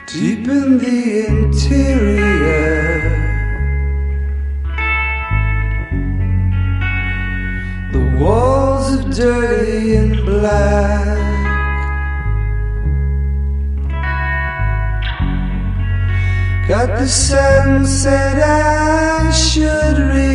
Deep in the interior, the walls are dirty and black. Got the sense that I should read